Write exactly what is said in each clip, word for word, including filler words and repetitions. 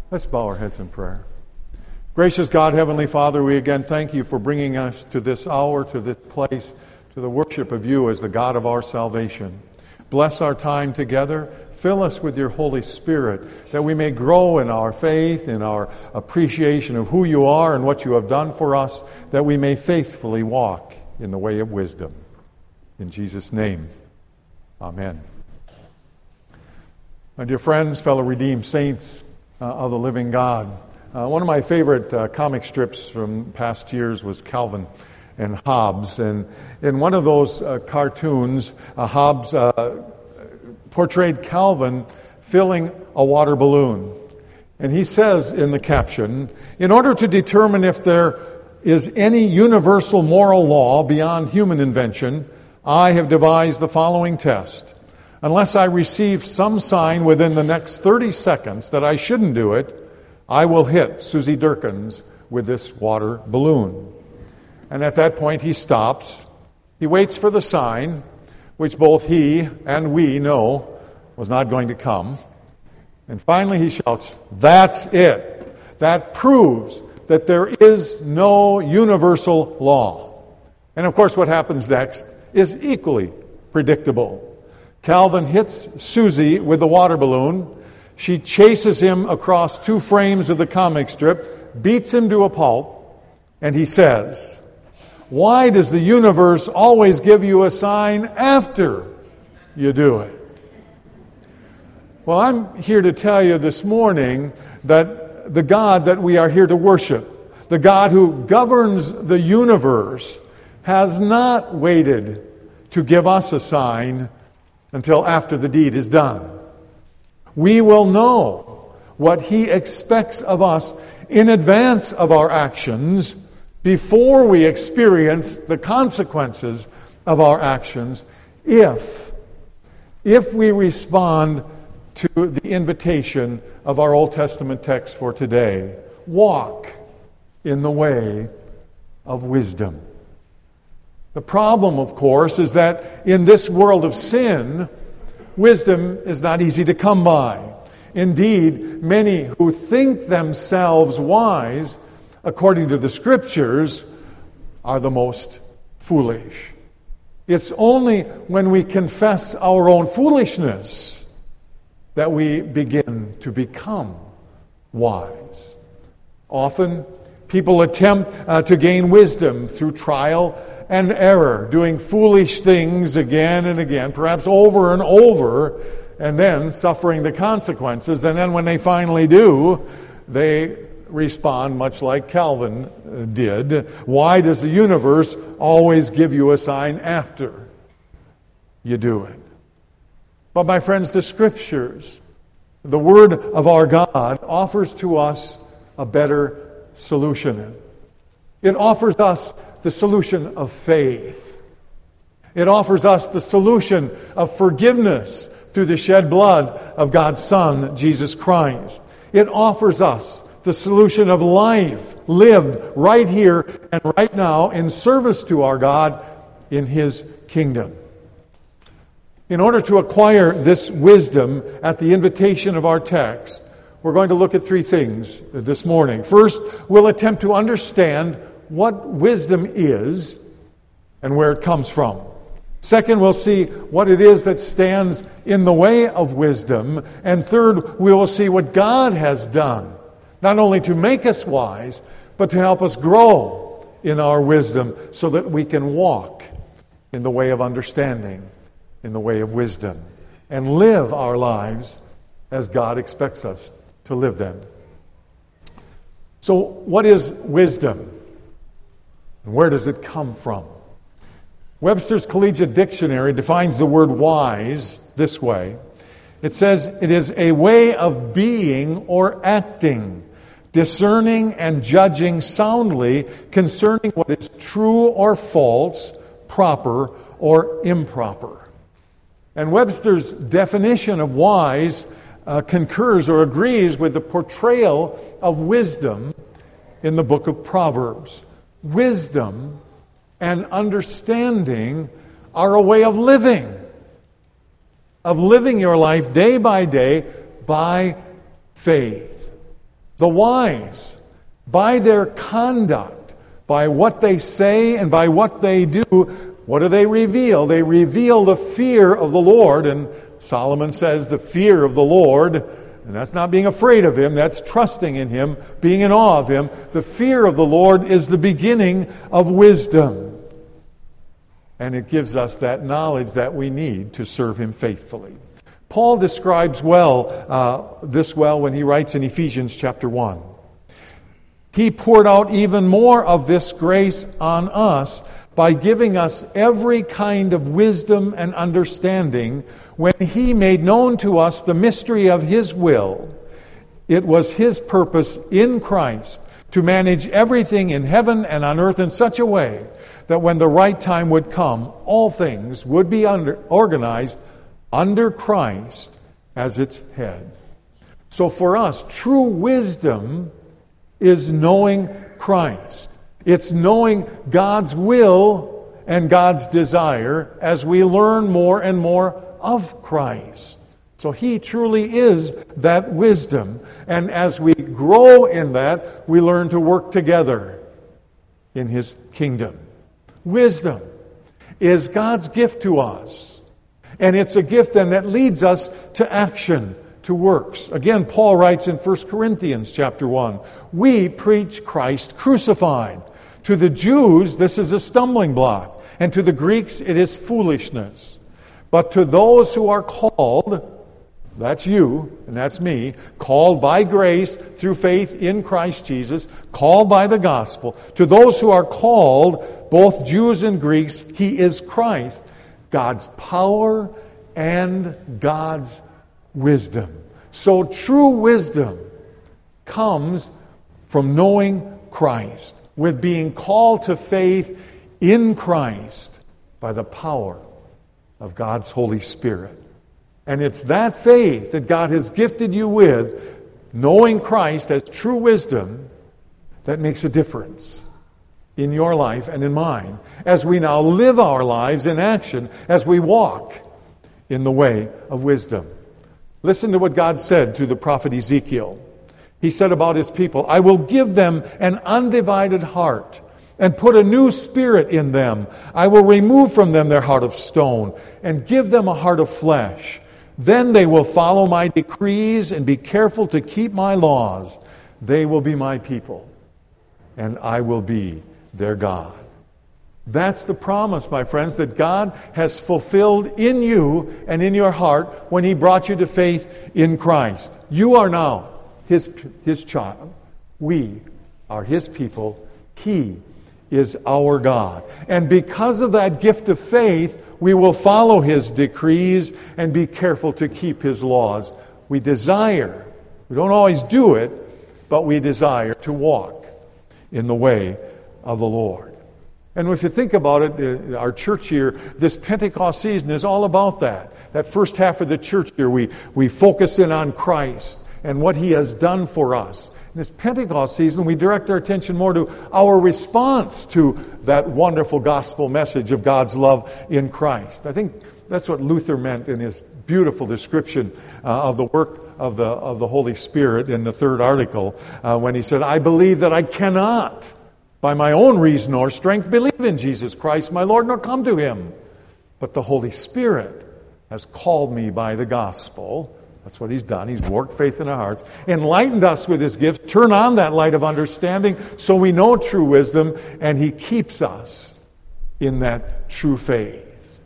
Let's bow our heads in prayer. Gracious God, Heavenly Father, we again thank you for bringing us to this hour, to this place, to the worship of you as the God of our salvation. Bless our time together. Fill us with your Holy Spirit that we may grow in our faith, in our appreciation of who you are and what you have done for us, that we may faithfully walk in the way of wisdom. In Jesus' name, amen. My dear friends, fellow redeemed saints uh, of the living God, uh, one of my favorite uh, comic strips from past years was Calvin and Hobbes. And in one of those uh, cartoons, uh, Hobbes uh, portrayed Calvin filling a water balloon. And he says in the caption, "In order to determine if there is any universal moral law beyond human invention, I have devised the following test. Unless I receive some sign within the next thirty seconds that I shouldn't do it, I will hit Susie Durkins with this water balloon." And at that point he stops. He waits for the sign, which both he and we know was not going to come. And finally he shouts, "That's it. That proves that there is no universal law." And of course what happens next is equally predictable. Calvin hits Susie with the water balloon. She chases him across two frames of the comic strip, beats him to a pulp, and he says, "Why does the universe always give you a sign after you do it?" Well, I'm here to tell you this morning that the God that we are here to worship, the God who governs the universe, has not waited to give us a sign until after the deed is done. We will know what he expects of us in advance of our actions, before we experience the consequences of our actions, if, if we respond to the invitation of our Old Testament text for today. Walk in the way of wisdom. The problem, of course, is that in this world of sin, wisdom is not easy to come by. Indeed, many who think themselves wise, according to the Scriptures, are the most foolish. It's only when we confess our own foolishness that we begin to become wise. Often, people attempt uh, to gain wisdom through trial and error, doing foolish things again and again, perhaps over and over, and then suffering the consequences. And then when they finally do, they respond much like Calvin did. Why does the universe always give you a sign after you do it? But my friends, the Scriptures, the Word of our God, offers to us a better solution. It offers us the solution of faith. It offers us the solution of forgiveness through the shed blood of God's Son, Jesus Christ. It offers us the solution of life lived right here and right now in service to our God in His kingdom. In order to acquire this wisdom at the invitation of our text, we're going to look at three things this morning. First, we'll attempt to understand what wisdom is and where it comes from. Second, we'll see what it is that stands in the way of wisdom. And third, we will see what God has done, not only to make us wise, but to help us grow in our wisdom so that we can walk in the way of understanding, in the way of wisdom, and live our lives as God expects us to live them. So, what is wisdom? And where does it come from? Webster's Collegiate Dictionary defines the word wise this way. It says, it is a way of being or acting, discerning and judging soundly concerning what is true or false, proper or improper. And Webster's definition of wise uh, concurs or agrees with the portrayal of wisdom in the book of Proverbs. Wisdom and understanding are a way of living, of living your life day by day by faith. The wise, by their conduct, by what they say and by what they do, what do they reveal? They reveal the fear of the Lord. And Solomon says the fear of the Lord, and that's not being afraid of Him, that's trusting in Him, being in awe of Him. The fear of the Lord is the beginning of wisdom. And it gives us that knowledge that we need to serve Him faithfully. Paul describes well uh, this well when he writes in Ephesians chapter one. He poured out even more of this grace on us by giving us every kind of wisdom and understanding when He made known to us the mystery of His will. It was His purpose in Christ to manage everything in heaven and on earth in such a way that when the right time would come, all things would be under, organized under Christ as its head. So for us, true wisdom is knowing Christ. It's knowing God's will and God's desire as we learn more and more of Christ. So He truly is that wisdom. And as we grow in that, we learn to work together in His kingdom. Wisdom is God's gift to us. And it's a gift then that leads us to action, to works. Again, Paul writes in First Corinthians chapter one, we preach Christ crucified. To the Jews, this is a stumbling block. And to the Greeks, it is foolishness. But to those who are called, that's you and that's me, called by grace through faith in Christ Jesus, called by the gospel, to those who are called, both Jews and Greeks, He is Christ, God's power and God's wisdom. So true wisdom comes from knowing Christ, with being called to faith in Christ by the power of God's Holy Spirit. And it's that faith that God has gifted you with, knowing Christ as true wisdom, that makes a difference in your life and in mine, as we now live our lives in action, as we walk in the way of wisdom. Listen to what God said through the prophet Ezekiel. He said about His people, I will give them an undivided heart and put a new spirit in them. I will remove from them their heart of stone and give them a heart of flesh. Then they will follow my decrees and be careful to keep my laws. They will be my people, and I will be their God. That's the promise, my friends, that God has fulfilled in you and in your heart when He brought you to faith in Christ. You are now His, His child. We are His people. He is our God. And because of that gift of faith, we will follow His decrees and be careful to keep His laws. We desire, we don't always do it, but we desire to walk in the way of the Lord. And if you think about it, our church year, this Pentecost season is all about that. That first half of the church year, we, we focus in on Christ and what He has done for us. In this Pentecost season, we direct our attention more to our response to that wonderful gospel message of God's love in Christ. I think that's what Luther meant in his beautiful description uh, of the work of the of the Holy Spirit in the third article, uh, when he said, I believe that I cannot, by my own reason or strength, believe in Jesus Christ, my Lord, nor come to Him. But the Holy Spirit has called me by the gospel. That's what He's done. He's worked faith in our hearts, enlightened us with His gift, turn on that light of understanding so we know true wisdom, and He keeps us in that true faith.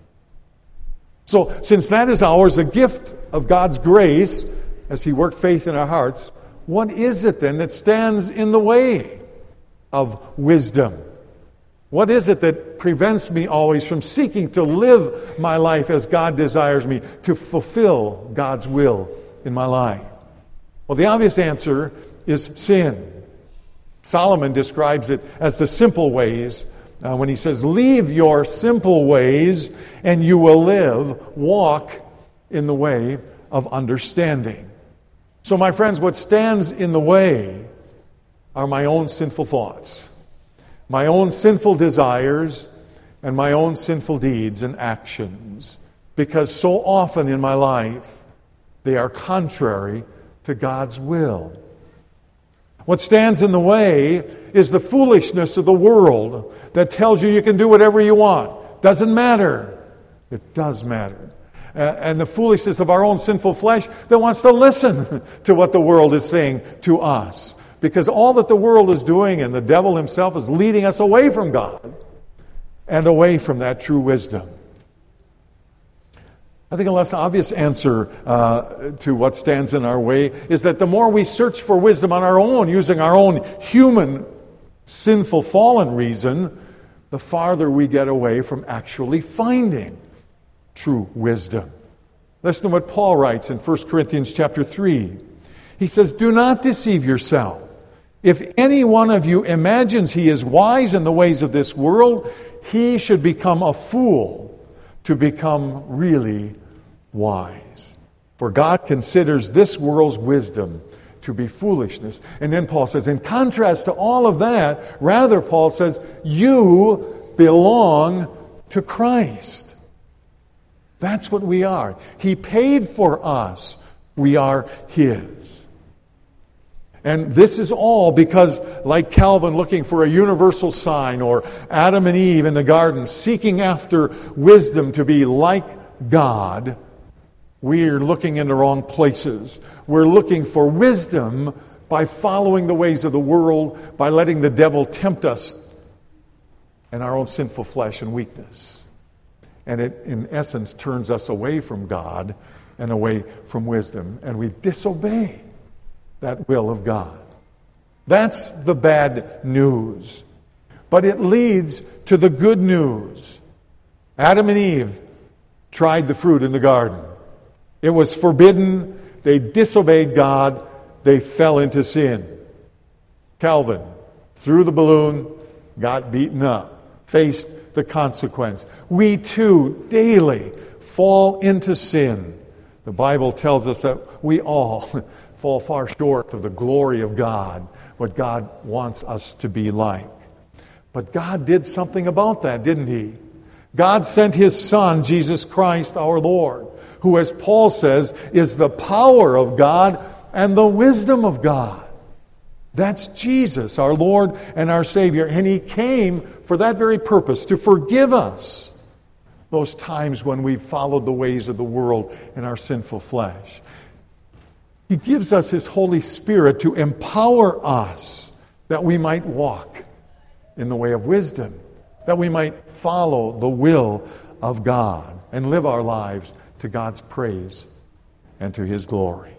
So, since that is ours, a gift of God's grace, as He worked faith in our hearts, what is it then that stands in the way of wisdom? What is it that prevents me always from seeking to live my life as God desires me, to fulfill God's will in my life? Well, the obvious answer is sin. Solomon describes it as the simple ways uh, when he says, leave your simple ways and you will live. Walk in the way of understanding. So, my friends, what stands in the way are my own sinful thoughts, my own sinful desires, and my own sinful deeds and actions. Because so often in my life, they are contrary to God's will. What stands in the way is the foolishness of the world that tells you you can do whatever you want. Doesn't matter. It does matter. Uh, and the foolishness of our own sinful flesh that wants to listen to what the world is saying to us. Because all that the world is doing, and the devil himself, is leading us away from God and away from that true wisdom. I think a less obvious answer uh, to what stands in our way is that the more we search for wisdom on our own, using our own human, sinful, fallen reason, the farther we get away from actually finding true wisdom. Listen to what Paul writes in First Corinthians chapter three. He says, "Do not deceive yourself. If any one of you imagines he is wise in the ways of this world, he should become a fool to become really wise. For God considers this world's wisdom to be foolishness." And then Paul says, in contrast to all of that, rather, Paul says, you belong to Christ. That's what we are. He paid for us. We are His. And this is all because, like Calvin looking for a universal sign, or Adam and Eve in the garden seeking after wisdom to be like God, we're looking in the wrong places. We're looking for wisdom by following the ways of the world, by letting the devil tempt us in our own sinful flesh and weakness. And it, in essence, turns us away from God and away from wisdom. And we disobey that will of God. That's the bad news. But it leads to the good news. Adam and Eve tried the fruit in the garden. It was forbidden. They disobeyed God. They fell into sin. Calvin threw the balloon, got beaten up, faced the consequence. We too daily fall into sin. The Bible tells us that we all fall far short of the glory of God, what God wants us to be like. But God did something about that, didn't He? God sent His Son, Jesus Christ our Lord, who, as Paul says, is the power of God and the wisdom of God. That's Jesus, our Lord and our Savior. And He came for that very purpose, to forgive us those times when we've followed the ways of the world in our sinful flesh. He gives us His Holy Spirit to empower us that we might walk in the way of wisdom, that we might follow the will of God and live our lives to God's praise and to His glory.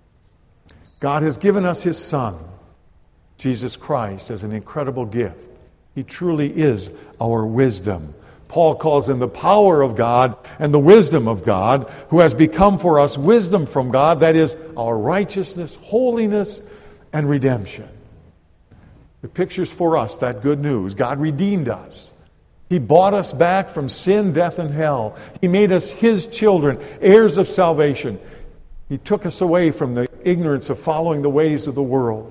God has given us His Son, Jesus Christ, as an incredible gift. He truly is our wisdom. Paul calls Him the power of God and the wisdom of God, who has become for us wisdom from God, that is, our righteousness, holiness, and redemption. The picture's for us that good news. God redeemed us. He bought us back from sin, death, and hell. He made us His children, heirs of salvation. He took us away from the ignorance of following the ways of the world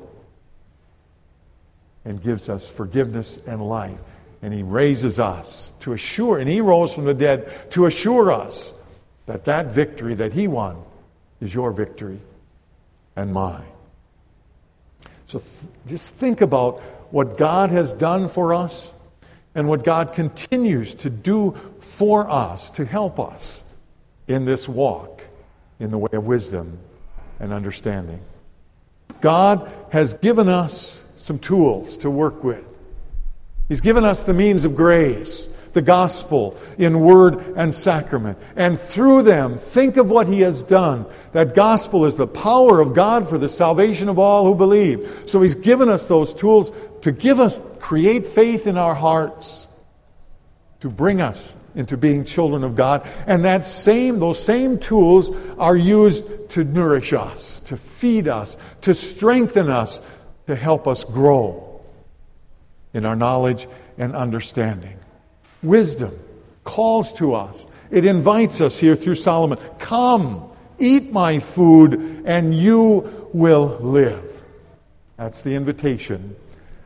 and gives us forgiveness and life. And He raises us to assure, and He rose from the dead to assure us that that victory that He won is your victory and mine. So th- just think about what God has done for us and what God continues to do for us to help us in this walk in the way of wisdom and understanding. God has given us some tools to work with. He's given us the means of grace, the gospel in word and sacrament. And through them, think of what He has done. That gospel is the power of God for the salvation of all who believe. So He's given us those tools to give us, create faith in our hearts, to bring us into being children of God. And that same, those same tools are used to nourish us, to feed us, to strengthen us, to help us grow in our knowledge and understanding. Wisdom calls to us. It invites us here through Solomon. Come, eat my food, and you will live. That's the invitation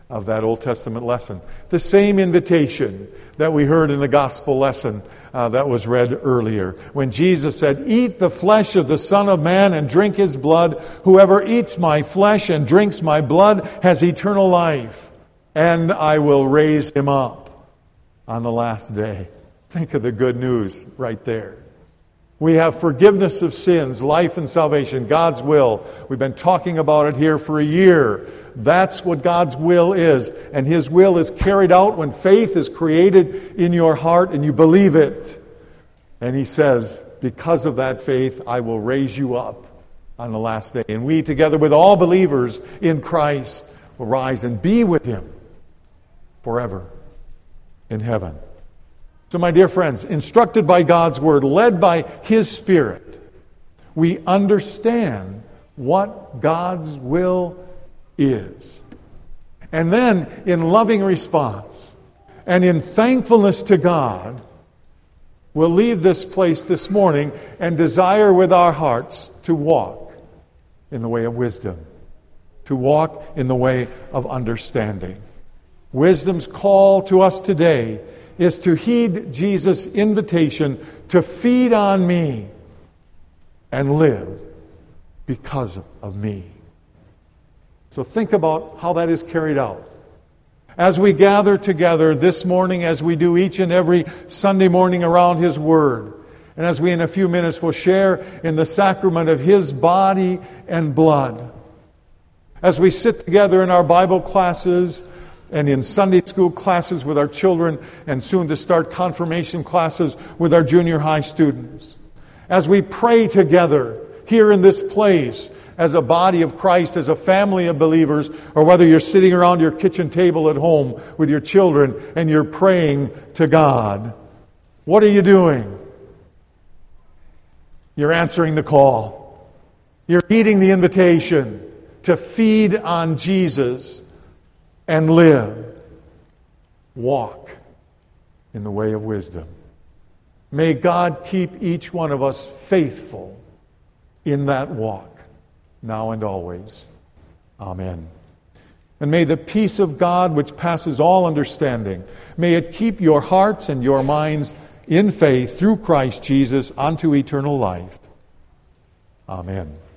of that Old Testament lesson. The same invitation that we heard in the gospel lesson uh, that was read earlier, when Jesus said, "Eat the flesh of the Son of Man and drink his blood. Whoever eats my flesh and drinks my blood has eternal life, and I will raise him up on the last day." Think of the good news right there. We have forgiveness of sins, life and salvation, God's will. We've been talking about it here for a year. That's what God's will is. And his will is carried out when faith is created in your heart and you believe it. And he says, because of that faith, I will raise you up on the last day. And we, together with all believers in Christ, will rise and be with him forever in heaven. So, my dear friends, instructed by God's Word, led by his Spirit, we understand what God's will is. And then, in loving response and in thankfulness to God, we'll leave this place this morning and desire with our hearts to walk in the way of wisdom, to walk in the way of understanding. Wisdom's call to us today is to heed Jesus' invitation to feed on me and live because of me. So think about how that is carried out. As we gather together this morning, as we do each and every Sunday morning around his Word, and as we in a few minutes will share in the sacrament of his body and blood, as we sit together in our Bible classes and in Sunday school classes with our children, and soon to start confirmation classes with our junior high students, as we pray together here in this place as a body of Christ, as a family of believers, or whether you're sitting around your kitchen table at home with your children and you're praying to God, what are you doing? You're answering the call. You're heeding the invitation to feed on Jesus and live, walk in the way of wisdom. May God keep each one of us faithful in that walk, now and always. Amen. And may the peace of God, which passes all understanding, may it keep your hearts and your minds in faith through Christ Jesus unto eternal life. Amen.